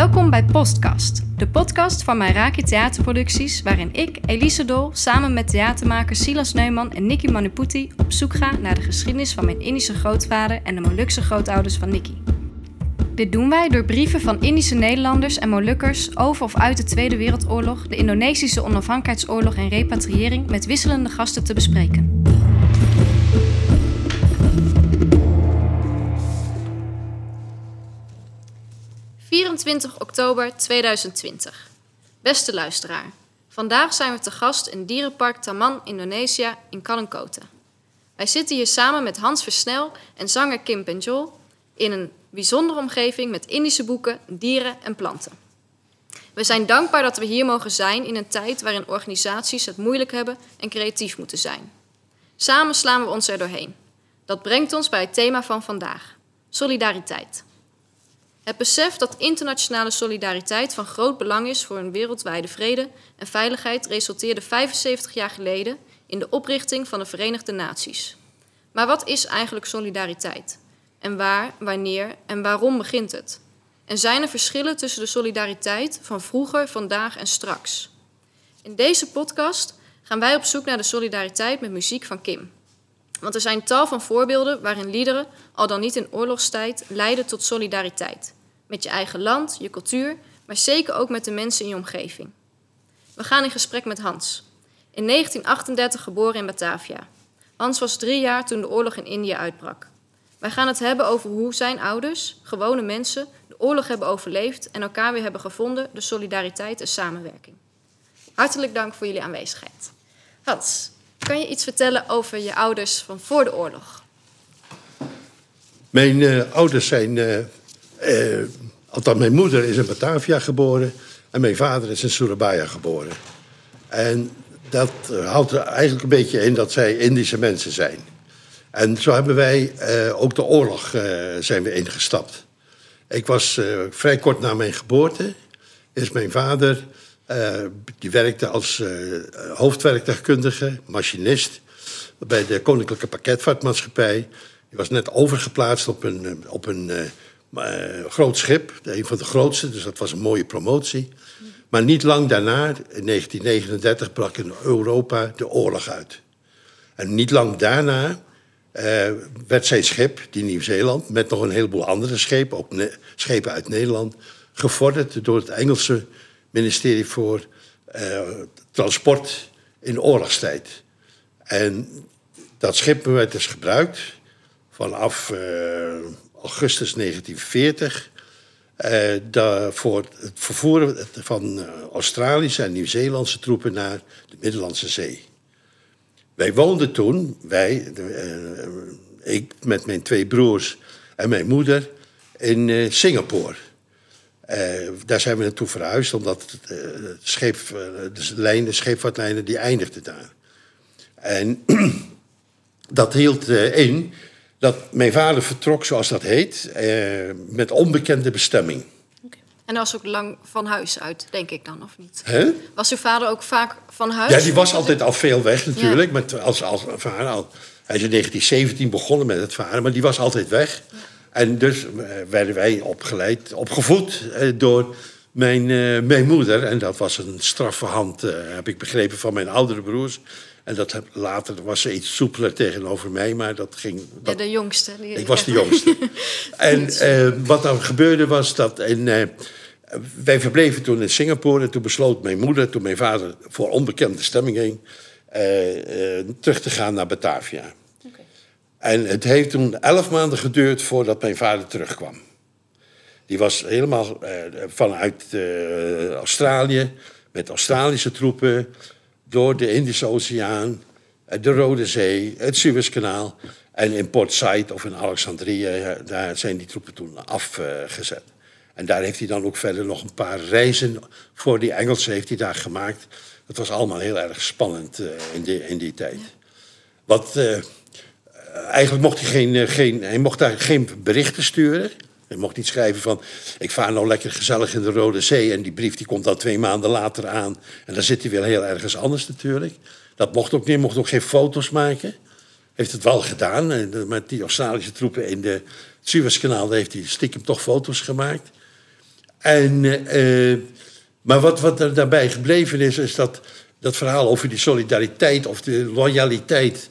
Welkom bij Postkast, de podcast van Mairaki Theaterproducties, waarin ik, Elise Dol, samen met theatermakers Silas Neumann en Nikki Maniputi op zoek ga naar de geschiedenis van mijn Indische grootvader en de Molukse grootouders van Nikki. Dit doen wij door brieven van Indische Nederlanders en Molukkers over of uit de Tweede Wereldoorlog, de Indonesische onafhankelijkheidsoorlog en repatriëring met wisselende gasten te bespreken. ...24 oktober 2020. Beste luisteraar, vandaag zijn we te gast in dierenpark Taman, Indonesië in Kalangkota. Wij zitten hier samen met Hans Versnel en zanger Kim Penjol in een bijzondere omgeving met Indische boeken, dieren en planten. We zijn dankbaar dat we hier mogen zijn in een tijd waarin organisaties het moeilijk hebben en creatief moeten zijn. Samen slaan we ons er doorheen. Dat brengt ons bij het thema van vandaag: solidariteit. Het besef dat internationale solidariteit van groot belang is voor een wereldwijde vrede en veiligheid resulteerde 75 jaar geleden in de oprichting van de Verenigde Naties. Maar wat is eigenlijk solidariteit? En waar, wanneer en waarom begint het? En zijn er verschillen tussen de solidariteit van vroeger, vandaag en straks? In deze podcast gaan wij op zoek naar de solidariteit met muziek van Kim. Want er zijn tal van voorbeelden waarin liederen, al dan niet in oorlogstijd, leiden tot solidariteit. Met je eigen land, je cultuur, maar zeker ook met de mensen in je omgeving. We gaan in gesprek met Hans. In 1938 geboren in Batavia. Hans was 3 jaar toen de oorlog in Indië uitbrak. Wij gaan het hebben over hoe zijn ouders, gewone mensen, de oorlog hebben overleefd en elkaar weer hebben gevonden door solidariteit en samenwerking. Hartelijk dank voor jullie aanwezigheid. Hans, kan je iets vertellen over je ouders van voor de oorlog? Mijn ouders zijn... althans, mijn moeder is in Batavia geboren en mijn vader is in Surabaya geboren. En dat houdt er eigenlijk een beetje in dat zij Indische mensen zijn. En zo hebben wij ook de oorlog zijn we ingestapt. Ik was vrij kort na mijn geboorte, is mijn vader, die werkte als hoofdwerktuigkundige, machinist, bij de Koninklijke Pakketvaartmaatschappij. Die was net overgeplaatst op een groot schip, een van de grootste, dus dat was een mooie promotie. Maar niet lang daarna, in 1939, brak in Europa de oorlog uit. En niet lang daarna werd zijn schip, die Nieuw-Zeeland, met nog een heleboel andere schepen, ook schepen uit Nederland, gevorderd door het Engelse ministerie voor transport in oorlogstijd. En dat schip werd dus gebruikt vanaf augustus 1940 voor het vervoeren van Australische en Nieuw-Zeelandse troepen naar de Middellandse Zee. Wij woonden toen, ik met mijn 2 broers en mijn moeder, in Singapore. Daar zijn we naartoe verhuisd, omdat de scheepvaartlijnen die eindigden daar. En dat hield in dat mijn vader vertrok, zoals dat heet, met onbekende bestemming. Okay. En dat was ook lang van huis uit, denk ik dan, of niet? Hè? Was uw vader ook vaak van huis? Ja, die was altijd al veel weg natuurlijk. Ja. Hij is in 1917 begonnen met het varen, maar die was altijd weg. Ja. En dus werden wij opgevoed door mijn moeder. En dat was een straffe hand, heb ik begrepen, van mijn oudere broers. En later was ze iets soepeler tegenover mij, maar dat ging... de jongste. Ik was de jongste. En wat dan gebeurde was dat... wij verbleven toen in Singapore en toen besloot mijn moeder, toen mijn vader voor onbekende stemming ging, terug te gaan naar Batavia. Okay. En het heeft toen 11 maanden geduurd voordat mijn vader terugkwam. Die was helemaal vanuit Australië, met Australische troepen, door de Indische Oceaan, de Rode Zee, het Suezkanaal. En in Port Said of in Alexandrië, daar zijn die troepen toen afgezet. En daar heeft hij dan ook verder nog een paar reizen voor die Engelsen heeft hij daar gemaakt. Dat was allemaal heel erg spannend in die tijd. Eigenlijk mocht hij mocht daar geen berichten sturen. Hij mocht niet schrijven van, ik vaar nou lekker gezellig in de Rode Zee en die brief die komt dan 2 maanden later aan. En dan zit hij weer heel ergens anders natuurlijk. Dat mocht ook niet, mocht ook geen foto's maken. Heeft het wel gedaan. Met die Australische troepen in het Suezkanaal heeft hij stiekem toch foto's gemaakt. Maar wat er daarbij gebleven is dat verhaal over die solidariteit of de loyaliteit.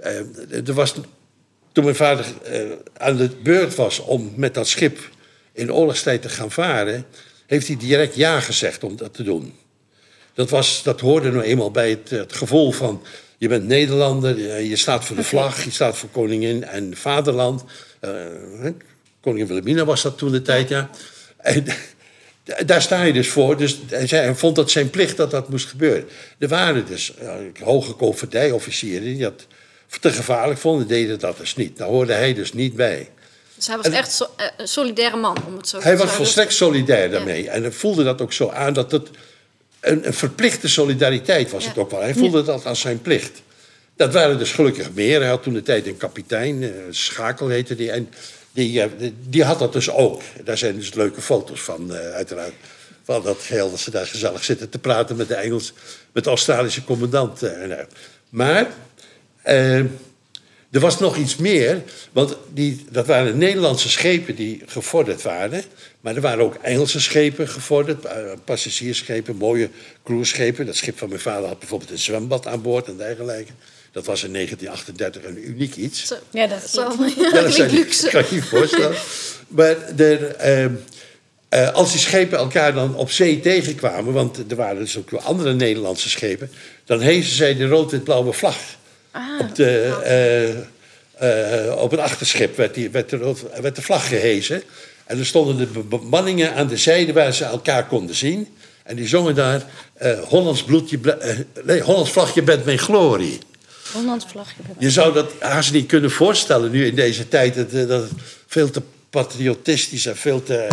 Toen mijn vader aan de beurt was om met dat schip in oorlogstijd te gaan varen, heeft hij direct ja gezegd om dat te doen. Dat hoorde nou eenmaal bij het gevoel van, je bent Nederlander, je staat voor de vlag, je staat voor koningin en vaderland. Koningin Wilhelmina was dat toen de tijd, ja. En daar sta je dus voor. Dus hij vond dat zijn plicht dat moest gebeuren. Er waren dus hoge koopvaardijofficieren die dat te gevaarlijk vonden, deden dat dus niet. Daar hoorde hij dus niet bij. Dus hij was echt een solidaire man, om het zo te zeggen. Hij was volstrekt solidair daarmee. Ja. En hij voelde dat ook zo aan dat het een verplichte solidariteit was het ook wel. Hij voelde dat als zijn plicht. Dat waren dus gelukkig meer. Hij had toen de tijd een kapitein, Schakel heette die. En die had dat dus ook. Daar zijn dus leuke foto's van, uiteraard. Van dat geheel dat ze daar gezellig zitten te praten met met de Australische commandant. Maar er was nog iets meer. Want dat waren Nederlandse schepen die gevorderd waren. Maar er waren ook Engelse schepen gevorderd. Passagiersschepen, mooie cruiseschepen. Dat schip van mijn vader had bijvoorbeeld een zwembad aan boord en dergelijke. Dat was in 1938 een uniek iets. Ja, dat is wel luxe. Kan je je voorstellen. Maar als die schepen elkaar dan op zee tegenkwamen, want er waren dus ook andere Nederlandse schepen, dan hezen zij de rood-wit-blauwe vlag. Op het achterschip werd de vlag gehezen. En er stonden de bemanningen aan de zijde waar ze elkaar konden zien. En die zongen daar Hollands vlag, je bent mijn glorie. Hollands vlag, je zou dat haast niet kunnen voorstellen nu in deze tijd. Dat het veel te patriotistisch en veel te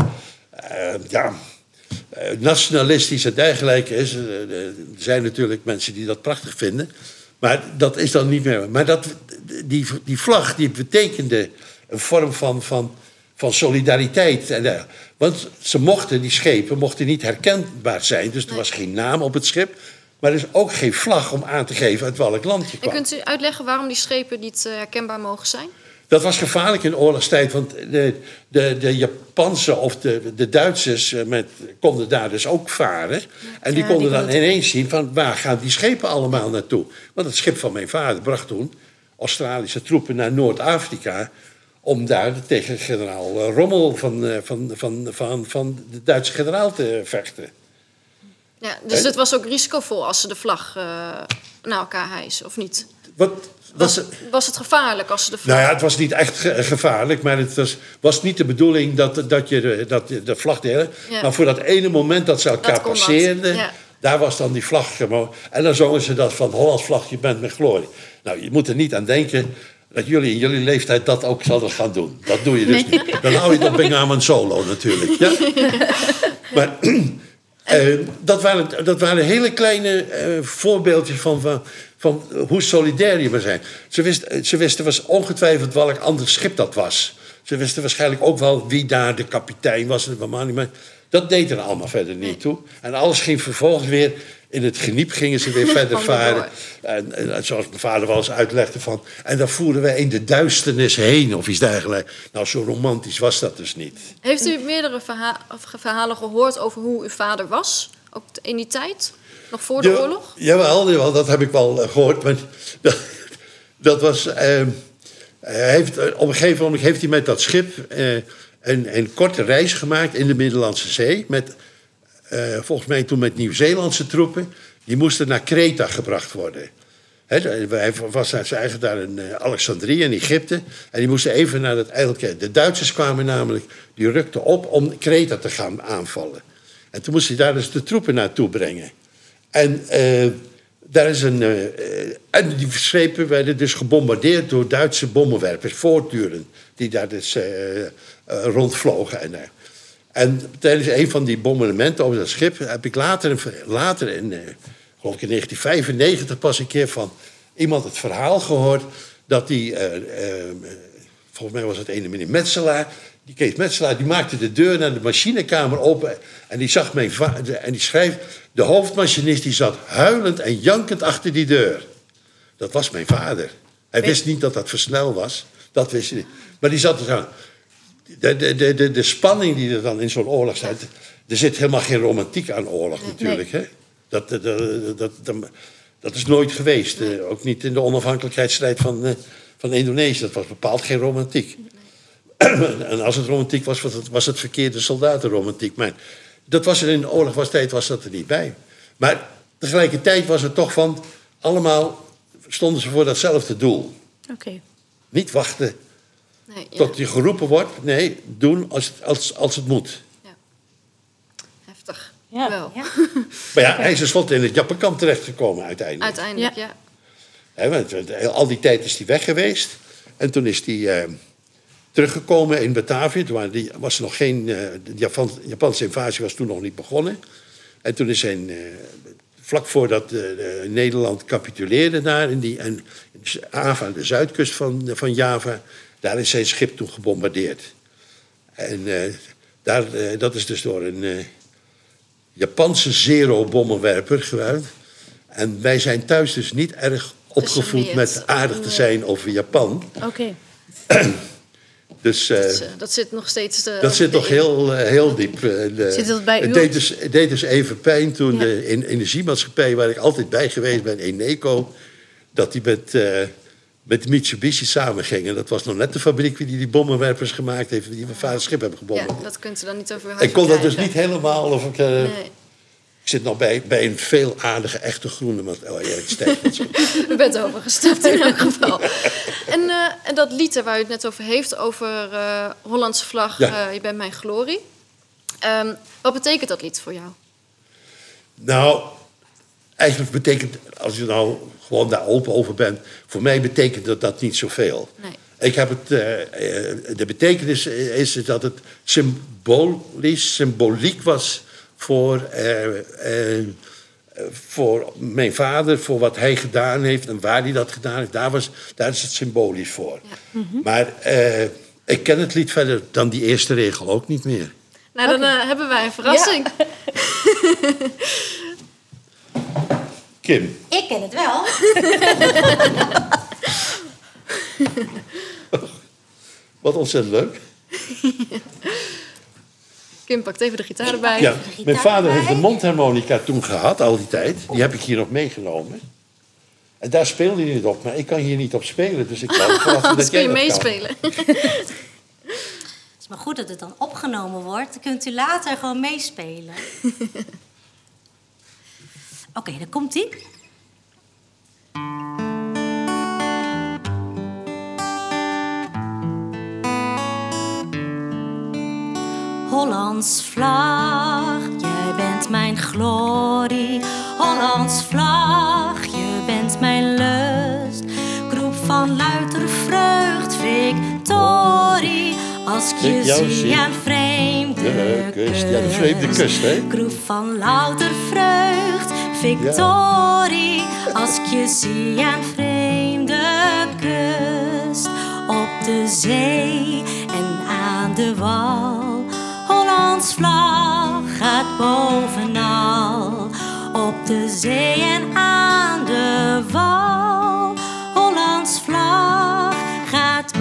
nationalistisch en dergelijke is. Er zijn natuurlijk mensen die dat prachtig vinden. Maar dat is dan niet meer. Maar die vlag die betekende een vorm van solidariteit. Want die schepen mochten niet herkenbaar zijn. Dus er was geen naam op het schip. Maar er is ook geen vlag om aan te geven uit welk land je kwam. En kunt u uitleggen waarom die schepen niet herkenbaar mogen zijn? Dat was gevaarlijk in oorlogstijd. Want de Japanse of de Duitsers konden daar dus ook varen. En die konden dan ineens zien van waar gaan die schepen allemaal naartoe. Want het schip van mijn vader bracht toen Australische troepen naar Noord-Afrika om daar tegen generaal Rommel van de Duitse generaal te vechten. Ja, dus het was ook risicovol als ze de vlag naar elkaar hijsen, of niet? Was het gevaarlijk als ze de vlag... Nou ja, het was niet echt gevaarlijk, maar het was niet de bedoeling dat je de vlag deelde. Ja. Maar voor dat ene moment dat ze elkaar passeerden, daar was dan die vlag. En dan zongen ze dat van Hollands vlag, je bent met glorie. Nou, je moet er niet aan denken dat jullie in jullie leeftijd dat ook zouden gaan doen. Dat doe je dus niet. Dan hou je dat Benjamin Solo natuurlijk. Ja? Maar dat waren hele kleine voorbeeldjes van hoe solidair je maar zijn. Ze wisten was ongetwijfeld welk ander schip dat was. Ze wisten waarschijnlijk ook wel wie daar de kapitein was. Maar dat deed er allemaal verder niet toe. En alles ging vervolgens weer in het geniep, gingen ze weer verder varen. En zoals mijn vader wel eens uitlegde van... En dan voeren wij in de duisternis heen of iets dergelijks. Nou, zo romantisch was dat dus niet. Heeft u meerdere verhalen gehoord over hoe uw vader was? Ook in die tijd? Nog voor de oorlog? Jawel, dat heb ik wel gehoord. Maar dat was... op een gegeven moment heeft hij met dat schip een korte reis gemaakt in de Middellandse Zee. Volgens mij toen met Nieuw-Zeelandse troepen. Die moesten naar Kreta gebracht worden. Hij was eigenlijk daar in Alexandrië in Egypte. En die moesten even naar het eilandje. De Duitsers kwamen namelijk, die rukten op om Kreta te gaan aanvallen. En toen moest hij daar dus de troepen naartoe brengen. En daar is en die schepen werden dus gebombardeerd door Duitse bommenwerpers, voortdurend, die daar dus rondvlogen. En tijdens een van die bombardementen over dat schip heb ik later in geloof ik in 1995 pas een keer van iemand het verhaal gehoord dat die, volgens mij was het ene meneer Metselaar, die Kees Metselaar, die maakte de deur naar de machinekamer open en die zag mijn vader en die schreef, de hoofdmachinist die zat huilend en jankend achter die deur. Dat was mijn vader. Hij wist niet dat dat versnel was, dat wist hij niet. Maar die zat er aan. de spanning die er dan in zo'n oorlog staat... Er zit helemaal geen romantiek aan oorlog natuurlijk. Hè? Dat is nooit geweest. Ook niet in de onafhankelijkheidsstrijd van Indonesië. Dat was bepaald geen romantiek. En als het romantiek was het verkeerde soldatenromantiek. Maar dat was er in de oorlogstijd was dat er niet bij. Maar tegelijkertijd was het toch van... allemaal stonden ze voor datzelfde doel. Oké. Niet wachten tot je geroepen wordt. Nee, doen als het moet. Ja. Heftig. Ja. Wel. Ja. Maar ja, hij is tenslotte in het Japankamp terechtgekomen uiteindelijk. Uiteindelijk, ja. Want al die tijd is hij weg geweest. En toen is hij teruggekomen in Batavia. Toen was er nog geen... de Japanse invasie was toen nog niet begonnen. En toen is hij... vlak voordat Nederland capituleerde daar... in Java, de zuidkust van Java... daar is zijn schip toen gebombardeerd. En dat is dus door een Japanse Zero-bommenwerper gebruikt. En wij zijn thuis dus niet erg opgevoed met aardig te zijn over Japan. Oké. Dus dat zit nog steeds... dat zit nog heel diep. Zit dat bij u? Het deed dus even pijn toen de energiemaatschappij... waar ik altijd bij geweest ben, Eneco... dat die met Mitsubishi samenging. En dat was nog net de fabriek die bommenwerpers gemaakt heeft... die mijn vader schip hebben gebombardeerd. Ja, dat kunt u dan niet over Ik kon dat dus niet helemaal... Of ik, Nee. Ik zit nog bij een veel aardige, echte groene... U bent overgestapt in elk geval. En dat lied waar u het net over heeft... over Hollandse vlag, je bent mijn glorie. Wat betekent dat lied voor jou? Nou, eigenlijk betekent... als je nou gewoon daar open over bent... voor mij betekent dat niet zoveel. Nee. Ik heb het... de betekenis is dat het symboliek was... voor mijn vader, voor wat hij gedaan heeft... en waar hij dat gedaan heeft, daar is het symbolisch voor. Ja. Mm-hmm. Maar ik ken het lied verder dan die eerste regel ook niet meer. Nou, dan hebben wij een verrassing. Ja. Kim. Ik ken het wel. Wat ontzettend leuk. Kim pakt even de gitaar erbij. Ja, mijn vader heeft de mondharmonica toen gehad, al die tijd. Die heb ik hier nog meegenomen. En daar speelde hij niet op, maar ik kan hier niet op spelen. Dus ik wou verwachten dat jij kun je dat meespelen. Het is maar goed dat het dan opgenomen wordt. Dan kunt u later gewoon meespelen. Oké, dan komt-ie. Hollands vlag, jij bent mijn glorie. Hollands vlag, je bent mijn lust. Ik roep van luider vreugd, victorie. Als ik je zie aan vreemde kust. Ja, de vreemde kust, hè? Ik roep van louter vreugd, victorie. Als ik je zie aan vreemde kust. Op de zee en aan de wal. Hollands vlag gaat bovenal. Op de zee en aan de wal. Hollands vlag gaat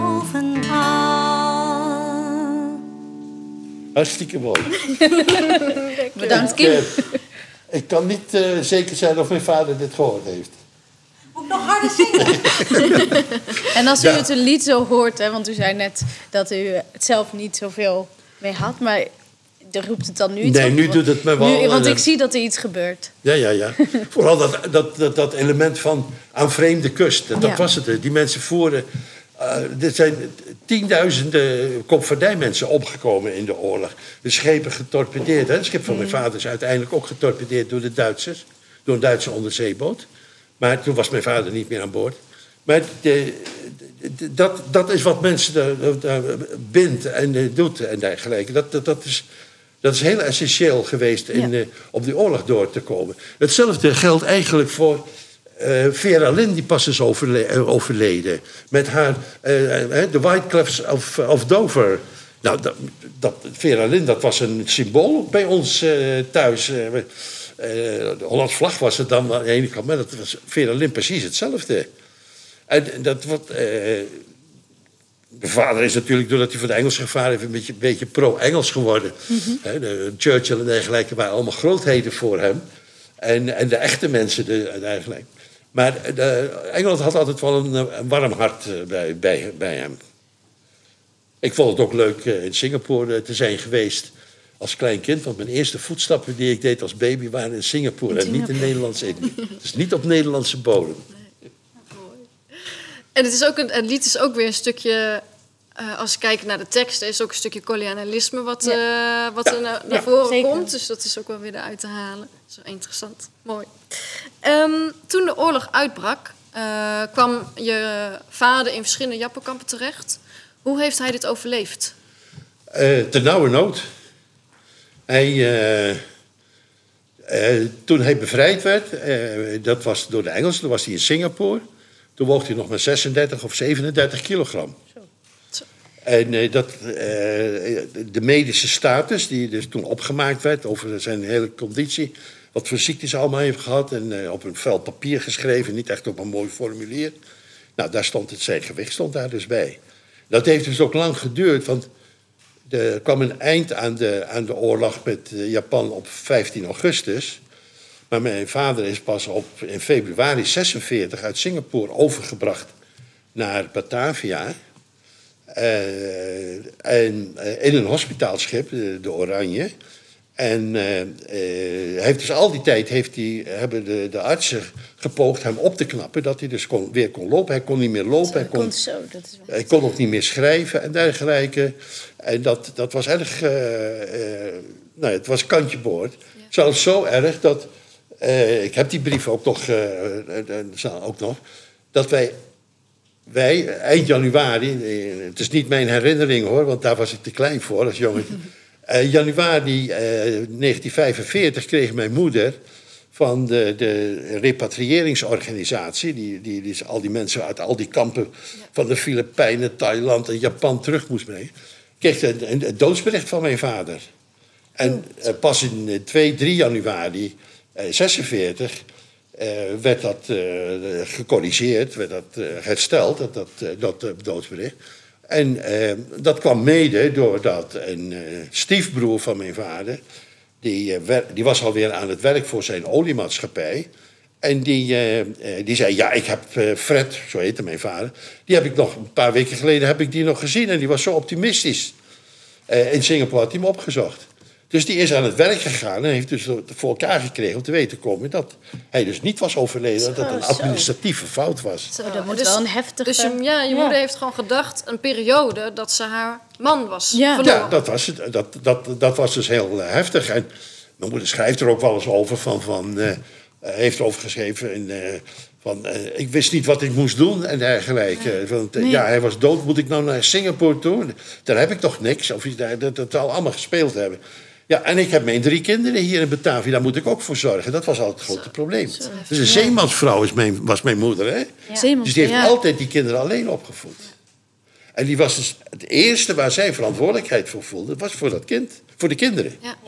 bovenal. Hartstikke mooi. Bedankt, Kim. Ik kan niet zeker zijn of mijn vader dit gehoord heeft. Moet ik nog harder zingen? En als u het een lied zo hoort, hè, want u zei net dat u het zelf niet zoveel mee had, maar roept het dan nu iets op? Nee, nu doet het me wel. Want ik zie dat er iets gebeurt. Ja. Vooral dat element van aan vreemde kust. Dat was het. Die mensen voeren... er zijn tienduizenden koopvaardijmensen opgekomen in de oorlog. De schepen getorpedeerd. Het schip van mijn vader is uiteindelijk ook getorpedeerd door de Duitsers. Door een Duitse onderzeeboot. Maar toen was mijn vader niet meer aan boord. Maar dat is wat mensen bindt en doet en dergelijke. Dat is heel essentieel geweest om die oorlog door te komen. Hetzelfde geldt eigenlijk voor Vera Lynn, die pas is overleden. Met haar The White Cliffs of Dover. Nou, Vera Lynn, dat was een symbool bij ons thuis. De Hollands vlag was het dan aan de ene kant, maar dat was Vera Lynn precies hetzelfde. En dat wordt... Mijn vader is natuurlijk, doordat hij voor de Engels gevaren heeft... een beetje pro-Engels geworden. De Churchill en dergelijke waren allemaal grootheden voor hem. En de echte mensen eigenlijk. Maar Engeland had altijd wel een warm hart bij hem. Ik vond het ook leuk in Singapore te zijn geweest als klein kind. Want mijn eerste voetstappen die ik deed als baby waren in Singapore. En niet in Nederlands-Indië. Dus niet op Nederlandse bodem. En het lied is ook weer een stukje... als je kijkt naar de teksten, is ook een stukje kolonialisme wat er naar voren zeker. komt. Dus dat is ook wel weer eruit te halen. Dat is wel interessant. Mooi. Toen de oorlog uitbrak, kwam je vader in verschillende Japankampen terecht. Hoe heeft hij dit overleefd? Ternauwernood. Toen hij bevrijd werd, dat was door de Engelsen, toen was hij in Singapore. Toen woog hij nog maar 36 of 37 kilogram. En de medische status, die dus toen opgemaakt werd over zijn hele conditie, wat voor ziektes hij allemaal heeft gehad, en op een vel papier geschreven, niet echt op een mooi formulier. Nou, daar stond zijn gewicht stond daar dus bij. Dat heeft dus ook lang geduurd, want er kwam een eind aan de oorlog met Japan op 15 augustus. Maar mijn vader is pas in februari 46 uit Singapore overgebracht naar Batavia. En in een hospitaalschip, de Oranje. En heeft dus al die tijd hebben de artsen gepoogd hem op te knappen, dat hij dus weer kon lopen. Hij kon niet meer lopen. Hij kon ook niet meer schrijven en dergelijke. En dat was erg... het was kantje boord. Ja. Zelfs zo erg dat... ik heb die brief ook nog... dat wij eind januari... het is niet mijn herinnering hoor, want daar was ik te klein voor als jongen. Januari 1945 kreeg mijn moeder van de repatriëringsorganisatie... die al die mensen uit al die kampen van de Filipijnen, Thailand en Japan terug moest brengen... kreeg een doodsbericht van mijn vader. En pas in 3 januari 46 werd dat gecorrigeerd, werd dat hersteld, dat doodsbericht. En dat kwam mede doordat een stiefbroer van mijn vader... die was alweer aan het werk voor zijn oliemaatschappij. En die zei, ja, ik heb Fred, zo heette mijn vader... die heb ik nog een paar weken geleden nog gezien... en die was zo optimistisch. In Singapore had hij hem opgezocht. Dus die is aan het werk gegaan en heeft dus voor elkaar gekregen... om te weten te komen dat hij dus niet was overleden... dat het een administratieve fout was. Dat moet wel een heftige... Dus je moeder heeft gewoon gedacht... een periode dat ze haar man was verloren. Ja, dat was het. Dat was dus heel heftig. En mijn moeder schrijft er ook wel eens over heeft over geschreven... ik wist niet wat ik moest doen en dergelijke. Hij was dood, moet ik nou naar Singapore toe? Daar heb ik toch niks. Of dat zal allemaal gespeeld hebben. Ja, en ik heb mijn 3 kinderen hier in Batavia. Daar moet ik ook voor zorgen. Dat was altijd het grote probleem. Dus een zeemansvrouw was mijn moeder. Hè? Ja. Dus die heeft altijd die kinderen alleen opgevoed. En die was dus het eerste waar zij verantwoordelijkheid voor voelde... was voor dat kind, voor de kinderen. Ja.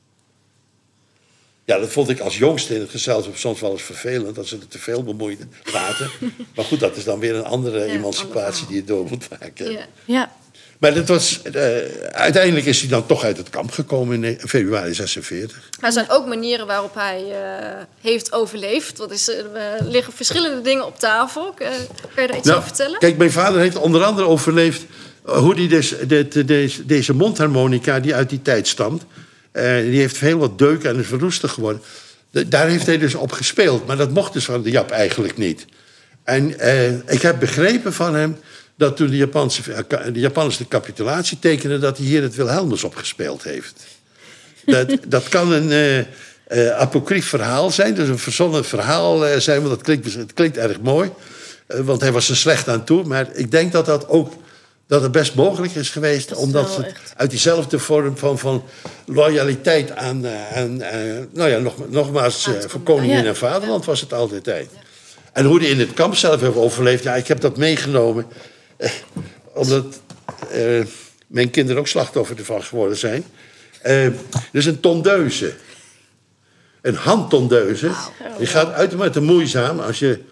Ja, dat vond ik als jongste in het gezelschap soms wel eens vervelend... dat ze er te veel bemoeiden laten. Maar goed, dat is dan weer een andere emancipatie die je door moet maken. Ja. Maar dat was, uiteindelijk is hij dan toch uit het kamp gekomen in februari 46. Er zijn ook manieren waarop hij heeft overleefd. Er liggen verschillende dingen op tafel. Kan je daar iets over vertellen? Kijk, mijn vader heeft onder andere overleefd... hoe hij dus deze mondharmonica die uit die tijd stamt... die heeft heel wat deuken en is verroestig geworden. Daar heeft hij dus op gespeeld. Maar dat mocht dus van de Jap eigenlijk niet. En ik heb begrepen van hem... dat toen de Japanners de capitulatie tekenden... dat hij hier het Wilhelmus opgespeeld heeft. Dat kan een apocrief verhaal zijn. Dus een verzonnen verhaal zijn. Want het klinkt erg mooi. Want hij was er slecht aan toe. Maar ik denk dat het best mogelijk is geweest... omdat het uit diezelfde vorm van loyaliteit aan nogmaals, voor koningin en vaderland was het altijd tijd. Ja. En hoe die in het kamp zelf heeft overleefd... ja, ik heb dat meegenomen... omdat mijn kinderen ook slachtoffer ervan geworden zijn. Dus een tondeuze. Een handtondeuze. Die gaat uitermate moeizaam als je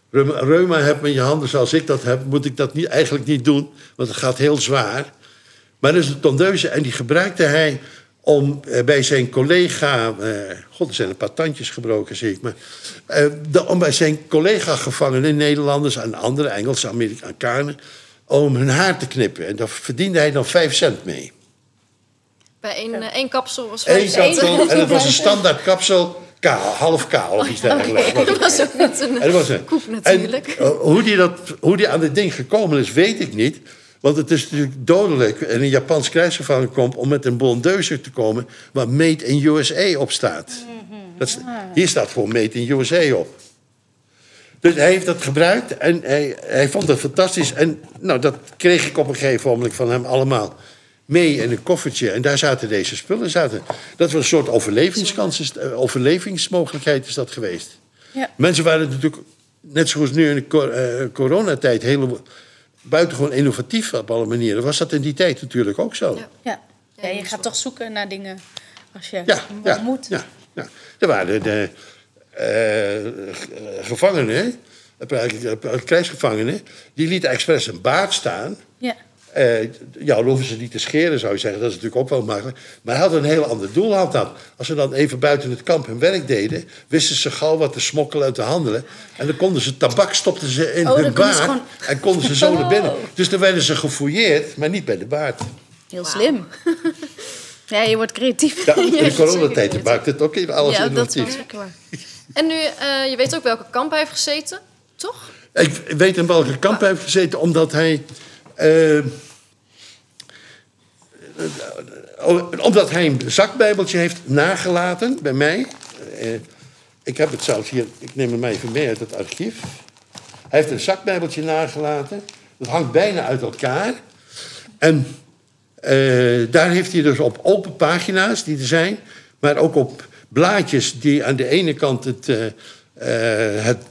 reuma hebt met je handen zoals ik dat heb, moet ik dat eigenlijk niet doen, want het gaat heel zwaar. Maar dat is een tondeuze en die gebruikte hij om bij zijn collega... er zijn een paar tandjes gebroken, zie ik. Maar, om bij zijn collega-gevangenen, Nederlanders en andere Engelse Amerikanen... om hun haar te knippen. En daar verdiende hij dan 5 cent mee. Bij één kapsel was 1 5 cent. kapsel, en het was een standaard kapsel, half kaal of iets dergelijks. Okay. Dat was ook niet een koek natuurlijk. En, hoe die aan dit ding gekomen is, weet ik niet. Want het is natuurlijk dodelijk in een Japans krijgsgevangen komt om met een bondeuze te komen waar Made in USA op staat. Hier staat gewoon Made in USA op. Dus hij heeft dat gebruikt en hij vond het fantastisch. En nou, dat kreeg ik op een gegeven moment van hem allemaal mee in een koffertje. En daar zaten deze spullen. Dat was een soort overlevingsmogelijkheid is dat geweest. Ja. Mensen waren natuurlijk, net zoals nu in de coronatijd, buitengewoon innovatief op alle manieren. Was dat in die tijd natuurlijk ook zo. Ja, je gaat toch zoeken naar dingen als je moet. Ja. Er waren de gevangenen, krijgsgevangenen, die lieten expres een baard staan. Ja. Dan hoeven ze niet te scheren, zou je zeggen. Dat is natuurlijk ook wel makkelijk. Maar hij had een heel ander doel. Als ze dan even buiten het kamp hun werk deden, wisten ze gauw wat te smokkelen en te handelen. En dan konden ze tabak, stopten ze in hun baard en konden ze zo naar binnen. Dus dan werden ze gefouilleerd, maar niet bij de baard. Heel slim. Ja, je wordt creatief. Ja, in de coronatijd maakt het ook even alles innovatief. Dat is ook waar. En nu, je weet ook welke kamp hij heeft gezeten, toch? Ik weet in welke kamp hij heeft gezeten, omdat hij... omdat hij een zakbijbeltje heeft nagelaten bij mij. Ik heb het zelfs hier, ik neem hem even mee uit het archief. Hij heeft een zakbijbeltje nagelaten. Dat hangt bijna uit elkaar. En daar heeft hij dus op open pagina's die er zijn, maar ook op blaadjes die aan de ene kant het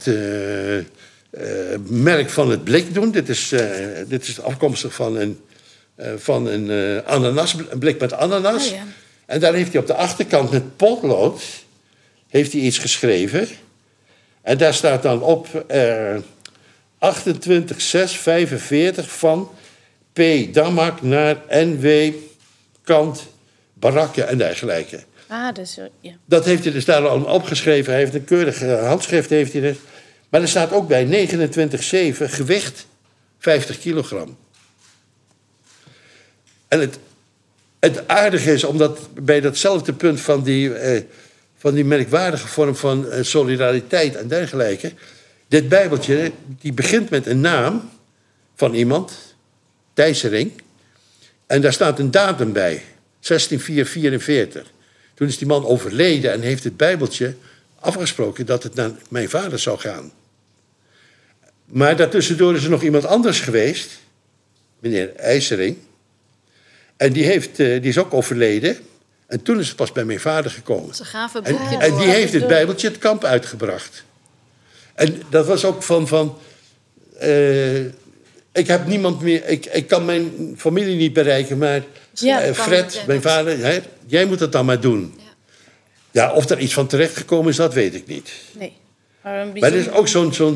merk van het blik doen. Dit is afkomstig van een ananas, een blik met ananas. Oh, ja. En daar heeft hij op de achterkant met potlood heeft hij iets geschreven. En daar staat dan op 28/6/45 van P. Damak naar NW Kant Barakken en dergelijke. Dus, ja. Dat heeft hij dus daar allemaal opgeschreven. Hij heeft een keurig handschrift. Heeft hij er. Maar er staat ook bij 29/7 gewicht 50 kilogram. En het aardige is, omdat bij datzelfde punt van die merkwaardige vorm van solidariteit en dergelijke, dit bijbeltje, die begint met een naam van iemand, Thijsering, en daar staat een datum bij, 16/4/44. Toen is die man overleden en heeft het bijbeltje afgesproken dat het naar mijn vader zou gaan. Maar daartussendoor is er nog iemand anders geweest, meneer IJsering. En die is ook overleden. En toen is het pas bij mijn vader gekomen. Ze gaven een boekje en die heeft het bijbeltje het kamp uitgebracht. En dat was ook ik heb niemand meer... Ik kan mijn familie niet bereiken, maar Fred, mijn vader... jij moet het dan maar doen. Ja, of er iets van terecht gekomen is, dat weet ik niet. Nee. Maar er is ook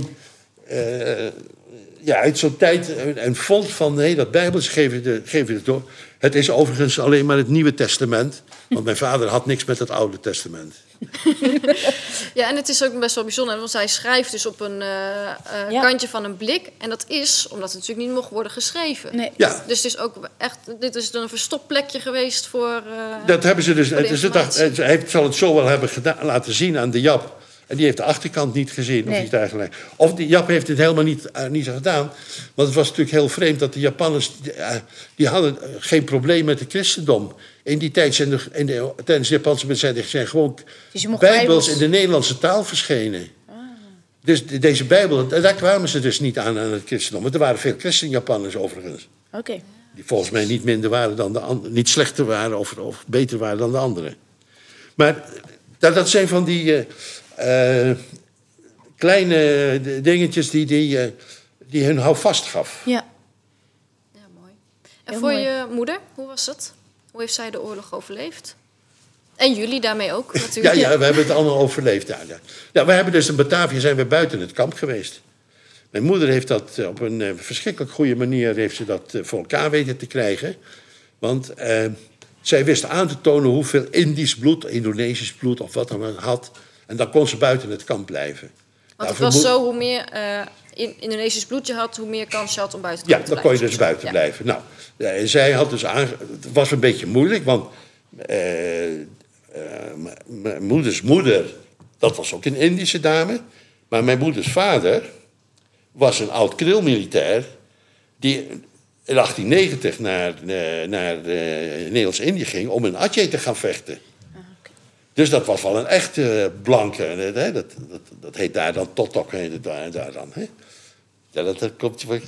uit zo'n tijd een fonds van... dat bijbeltje geef je het door. Het is overigens alleen maar het Nieuwe Testament. Want mijn vader had niks met het Oude Testament. Ja, en het is ook best wel bijzonder. Want hij schrijft dus op een kantje van een blik. En dat is omdat het natuurlijk niet mocht worden geschreven. Nee. Ja. Dus het is ook echt... Dit is een verstopplekje geweest voor... Dat hebben ze dus... Hij zal het zo wel hebben laten zien aan de Jap. En die heeft de achterkant niet gezien of iets dergelijks. Of die Jap heeft het helemaal niet gedaan. Want het was natuurlijk heel vreemd dat de Japanners... die hadden geen probleem met het christendom. In die tijd tijdens de Japanse bezetting zijn gewoon bijbels in de Nederlandse taal verschenen. Dus deze bijbel, daar kwamen ze dus niet aan het christendom. Want er waren veel christen-Japanners overigens. Oké. Die volgens mij niet minder waren dan de anderen. Niet slechter waren of beter waren dan de anderen. Maar dat zijn van die... kleine dingetjes die hun houvast gaf. Ja. Ja, mooi. En voor je moeder, hoe was het? Hoe heeft zij de oorlog overleefd? En jullie daarmee ook, natuurlijk. Ja, we hebben het allemaal overleefd. Ja, we hebben dus in Batavia zijn we buiten het kamp geweest. Mijn moeder heeft dat op een verschrikkelijk goede manier heeft ze dat voor elkaar weten te krijgen. Want zij wist aan te tonen hoeveel Indisch bloed, Indonesisch bloed of wat dan had. En dan kon ze buiten het kamp blijven. Want het was zo, hoe meer Indonesisch bloed je had, hoe meer kans je had om buiten te blijven. Ja, dan kon je dus buiten blijven. Nou, zij had dus het was een beetje moeilijk, want mijn moeders moeder, dat was ook een Indische dame. Maar mijn moeders vader was een oud krilmilitair die in 1890 naar Nederlands-Indië ging om in Aceh te gaan vechten. Dus dat was wel een echte blanke. Dat heet daar dan Totok. Daar dan, hè? Ja, dat komt je.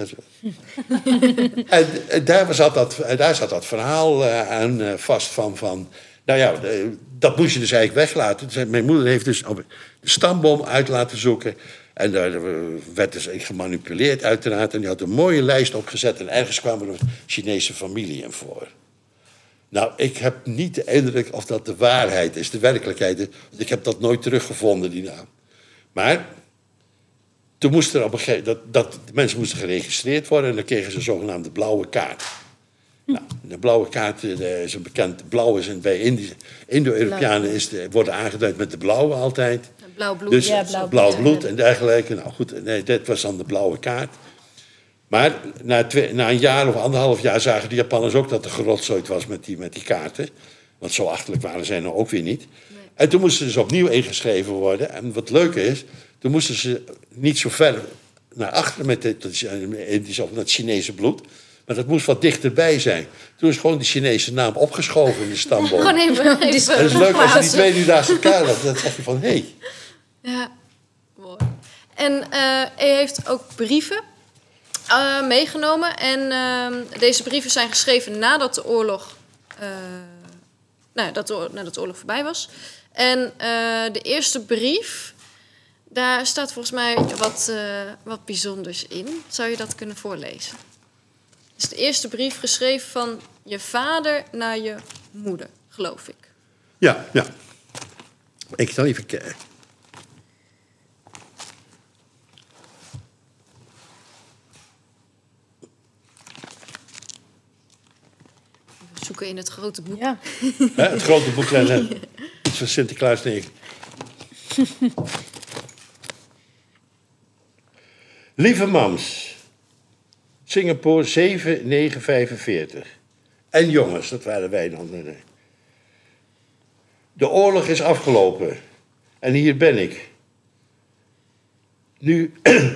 En daar zat dat verhaal aan vast van. Nou ja, dat moest je dus eigenlijk weglaten. Dus mijn moeder heeft dus de stamboom uit laten zoeken. En daar werd dus gemanipuleerd uiteraard. En die had een mooie lijst opgezet. En ergens kwam er een Chinese familie in voor. Nou, ik heb niet de indruk of dat de waarheid is, de werkelijkheid is. Ik heb dat nooit teruggevonden, die naam. Maar toen moest er op een gegeven moment... De mensen moesten geregistreerd worden en dan kregen ze een zogenaamde blauwe kaart. Nou, de blauwe kaart is een bekend... Blauw is bij Indo-Europeanen worden aangeduid met de blauwe altijd. Blauw bloed. Dus Ja, blauw bloed en dergelijke. Nou goed, nee, dit was dan de blauwe kaart. Maar na een jaar of 1,5 jaar zagen de Japanners ook dat er gerotzooid was met die kaarten. Want zo achterlijk waren zij nou ook weer niet. Nee. En toen moesten ze opnieuw ingeschreven worden. En wat leuke is, toen moesten ze niet zo ver naar achteren met het Chinese bloed. Maar dat moest wat dichterbij zijn. Toen is gewoon die Chinese naam opgeschoven in de stamboom. Gewoon even. En dat is leuk als je die twee nu naast elkaar hebt. Dan zeg je van, hé. Ja, mooi. En hij heeft ook brieven meegenomen. En deze brieven zijn geschreven nadat de oorlog, nadat de oorlog voorbij was. En de eerste brief, daar staat volgens mij wat bijzonders in. Zou je dat kunnen voorlezen? Het is de eerste brief geschreven van je vader naar je moeder, geloof ik. Ja. Ik zal even kijken. Zoeken in het grote boek. Ja. Het grote boek. Iets van Sinterklaas 9. Lieve mams. Singapore 7/9/45. En jongens, dat waren wij dan. De oorlog is afgelopen. En hier ben ik. Nu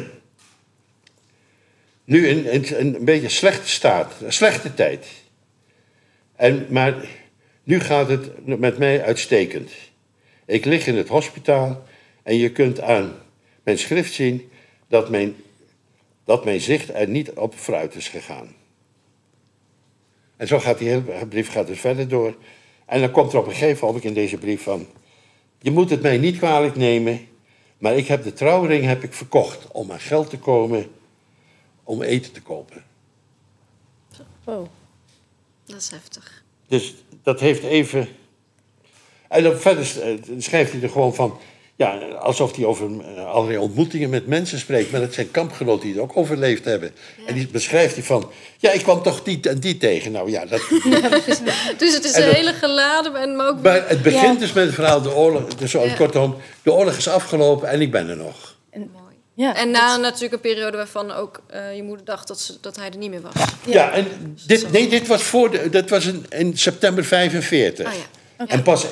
in een beetje slechte staat. Een slechte tijd. Maar nu gaat het met mij uitstekend. Ik lig in het hospitaal en je kunt aan mijn schrift zien dat mijn zicht er niet op vooruit is gegaan. En zo gaat die hele brief dus verder door. En dan komt er op een gegeven moment in deze brief van... Je moet het mij niet kwalijk nemen, maar ik heb de trouwring verkocht om aan geld te komen om eten te kopen. Wow. Dat is heftig. Dus dat heeft even... En dan verder schrijft hij er gewoon van... Ja, alsof hij over allerlei ontmoetingen met mensen spreekt. Maar dat zijn kampgenoten die het ook overleefd hebben. Ja. En die beschrijft hij van... Ja, ik kwam toch die en die tegen. Nou ja, dat... Dus het is een hele geladen... Maar het begint dus met het verhaal de oorlog. Dus kortom, de oorlog is afgelopen en ik ben er nog. Mooi. Ja, en na natuurlijk een periode waarvan ook je moeder dacht dat hij er niet meer was. Ja, en dit was dat was in september 45. Oh, ja. Okay. En pas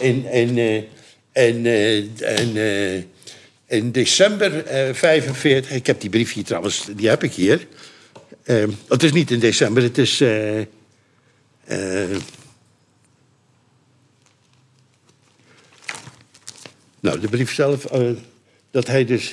in december 45... Ik heb die brief hier trouwens, die heb ik hier. Het is niet in december, het is... nou, de brief zelf, dat hij dus...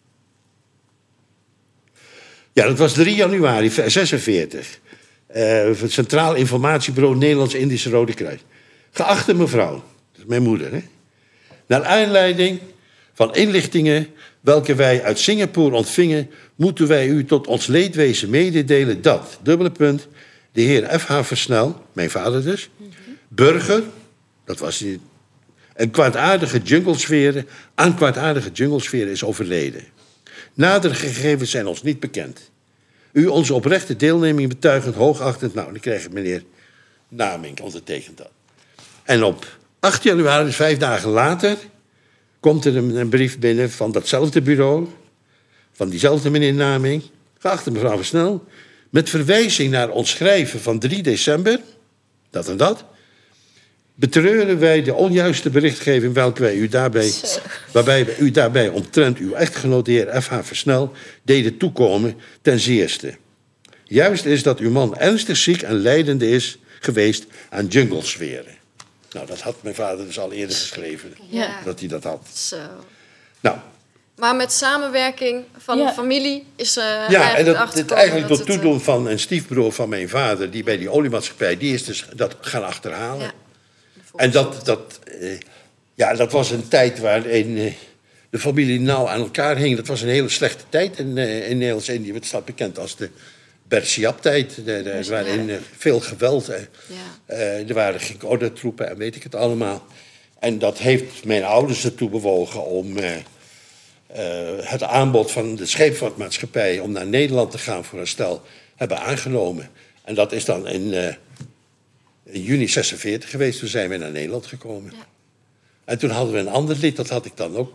Ja, dat was 3 januari 46. Het Centraal Informatiebureau Nederlands-Indische Rode Kruis. Geachte mevrouw, dat is mijn moeder, hè. Naar aanleiding van inlichtingen welke wij uit Singapore ontvingen... moeten wij u tot ons leedwezen mededelen dat... de heer F.H. Versnel, mijn vader dus... burger, dat was hij... aan kwaadaardige junglesferen is overleden. Nadere gegevens zijn ons niet bekend. U onze oprechte deelneming betuigend, hoogachtend... Nou, dan krijg ik meneer Namink ondertekend dat. En op 8 januari, dus 5 dagen later... komt er een brief binnen van datzelfde bureau... van diezelfde meneer Namink... geachte mevrouw Versnel... met verwijzing naar ons schrijven van 3 december... dat en dat... betreuren wij de onjuiste berichtgeving... waarbij we u daarbij omtrent uw echtgenoot de heer F.H. Versnel... deden toekomen ten zeerste. Juist is dat uw man ernstig ziek en lijdende is geweest aan junglesferen. Nou, dat had mijn vader dus al eerder geschreven, dat hij dat had. Zo. Nou, Maar met samenwerking van de familie is ja, en dit eigenlijk door het, toedoen van een stiefbroer van mijn vader... die bij die oliemaatschappij, die is dus dat gaan achterhalen. Ja. En dat was een tijd waarin de familie nauw aan elkaar hing. Dat was een hele slechte tijd in Nederlands-Indië. Het staat bekend als de Bersiap-tijd. Waarin veel geweld. Er waren geen ordentroepen en weet ik het allemaal. En dat heeft mijn ouders ertoe bewogen om het aanbod van de scheepvaartmaatschappij... om naar Nederland te gaan voor een stel, hebben aangenomen. En dat is dan in juni 46 geweest. Toen zijn we naar Nederland gekomen. Ja. En toen hadden we een ander lied, dat had ik dan ook...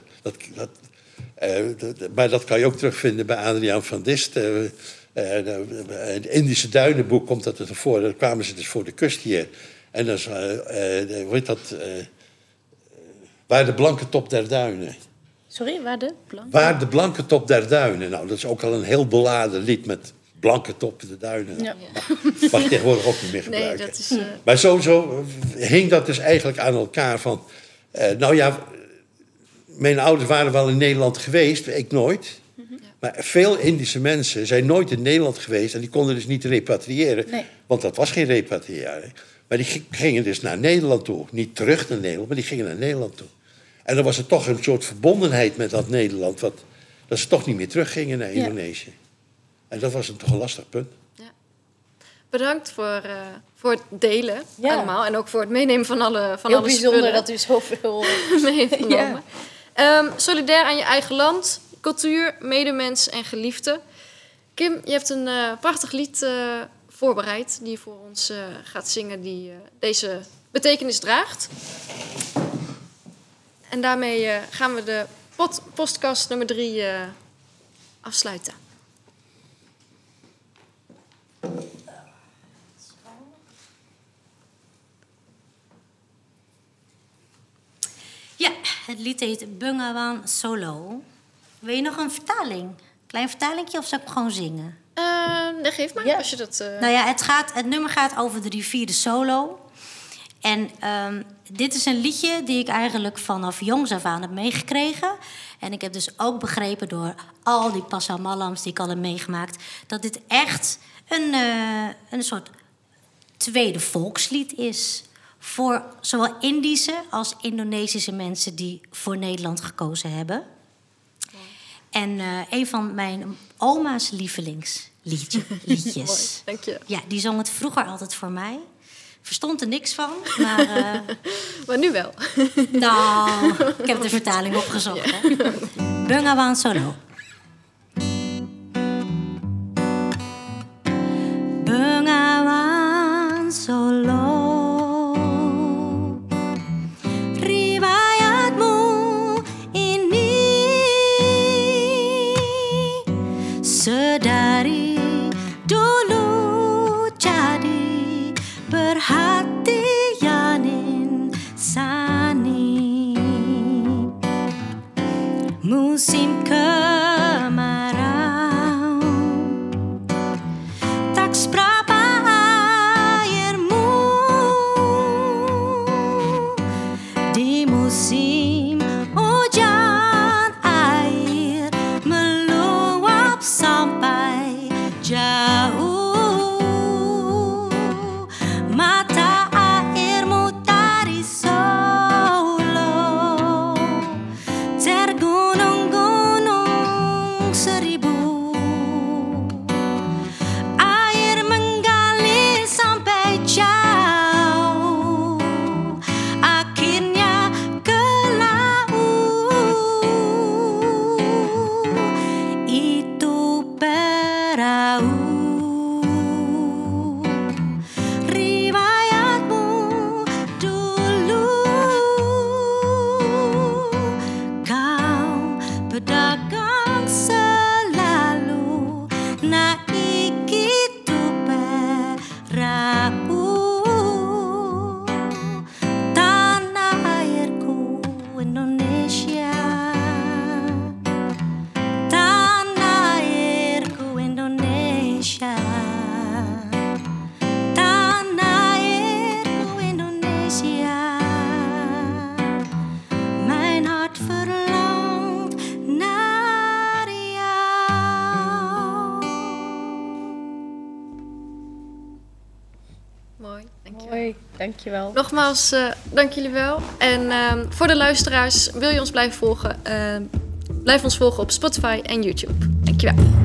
maar dat kan je ook terugvinden bij Adriaan van Dist. Het Indische Duinenboek komt dat ervoor. Dan kwamen ze dus voor de kust hier. En dan hoe heet dat? Waar de blanke top der duinen. Sorry, waar de blanke? Waar de blanke top der duinen. Nou, dat is ook al een heel beladen lied met blanke top der duinen. Ja. Mag tegenwoordig ook niet meer gebruiken. Nee, dat is, Maar zo hing dat dus eigenlijk aan elkaar van... mijn ouders waren wel in Nederland geweest, ik nooit. Maar veel Indische mensen zijn nooit in Nederland geweest... en die konden dus niet repatriëren, want dat was geen repatriëring. Maar die gingen dus naar Nederland toe. Niet terug naar Nederland, maar die gingen naar Nederland toe. En dan was er toch een soort verbondenheid met dat Nederland... dat ze toch niet meer teruggingen naar Indonesië. En dat was toch een lastig punt. Ja. Bedankt voor het delen allemaal. En ook voor het meenemen van alle spullen. Heel bijzonder dat u zoveel mee heeft genomen. Solidair aan je eigen land, cultuur, medemens en geliefde. Kim, je hebt een prachtig lied voorbereid... die je voor ons gaat zingen, die deze betekenis draagt. En daarmee gaan we de podcast nummer 3 afsluiten. Ja, het lied heet Bengawan Solo. Wil je nog een vertaling? Klein vertalingje of zou ik gewoon zingen? Nee, geef maar. Als je dat... Nou ja, het nummer gaat over de rivier de Solo. En dit is een liedje die ik eigenlijk vanaf jongs af aan heb meegekregen. En ik heb dus ook begrepen door al die passamalams die ik al heb meegemaakt... dat dit echt een soort tweede volkslied is... voor zowel Indische als Indonesische mensen die voor Nederland gekozen hebben. En een van mijn oma's lievelingsliedjes. Mooi, dank je. Ja, die zong het vroeger altijd voor mij. Verstond er niks van, maar... maar nu wel. Nou, ik heb de vertaling opgezocht. Ja. Hè. Bengawan Solo. Bengawan Solo. Sedari dulu jadi perhatian insani. Musim ke Mooi, dankjewel. Mooi, dankjewel. Nogmaals, dank jullie wel. En voor de luisteraars, wil je ons blijven volgen? Blijf ons volgen op Spotify en YouTube. Dankjewel.